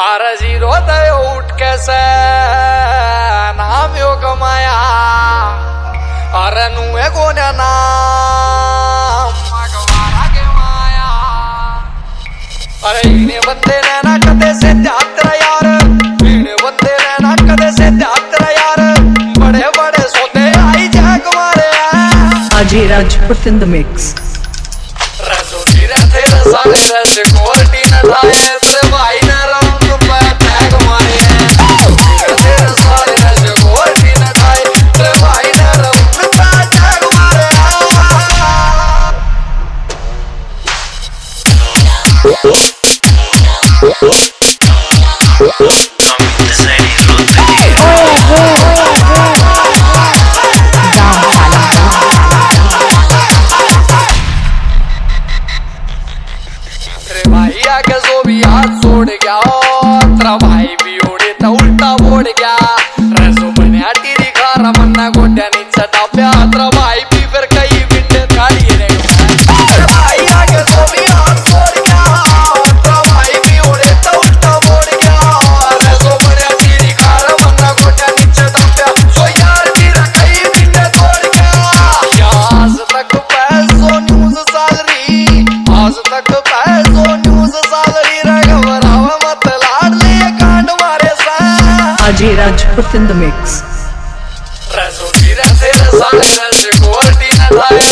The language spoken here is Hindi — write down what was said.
अरे जीरो दे उठ कैसे नाम यो कमाया अरे नुए को नाम मगवारा के माया अरे इन्हें बंदे ने ना कदे से त्यात्रा यार इन्हें बंदे ने ना कदे से त्यात्रा यार बड़े बड़े सोते आई जाग मारे Ajay Rajput in the mix. रसोटी रहते रसाले रस क्वालिटी न लाए से भाई न रंग पे टैग मारे रहते रसाले रस क्वालिटी न लाए से भाई न रंग पे टैग मारे भाई आगे जो भी हाथ छोड़ गया तेरा भाई भी उड़े तो उल्टा बोड़ गया रसो बने टीरी खा रमन्ना गोड्या नीचे डाब्या तेरा भाई भी फिर कई बिंडे गाड़ी रे भाई आगे जो भी हाथ छोड़ गया तेरा भाई भी उड़े तो उल्टा बोड़ गया रसो बने टीरी खा रमन्ना गोड्या नीचे डाब्या सो यार तेरा कई बिंडे तोड़ गया आज तक पैसों न्यूज़ सालरी आज तक पैसों न्यूज़ सालरी रगवरावा मत लाड ले कांड मारे सा Ajay Rajput in the mix. रसोटी रहते रसाले रस क्वालिटी न लाए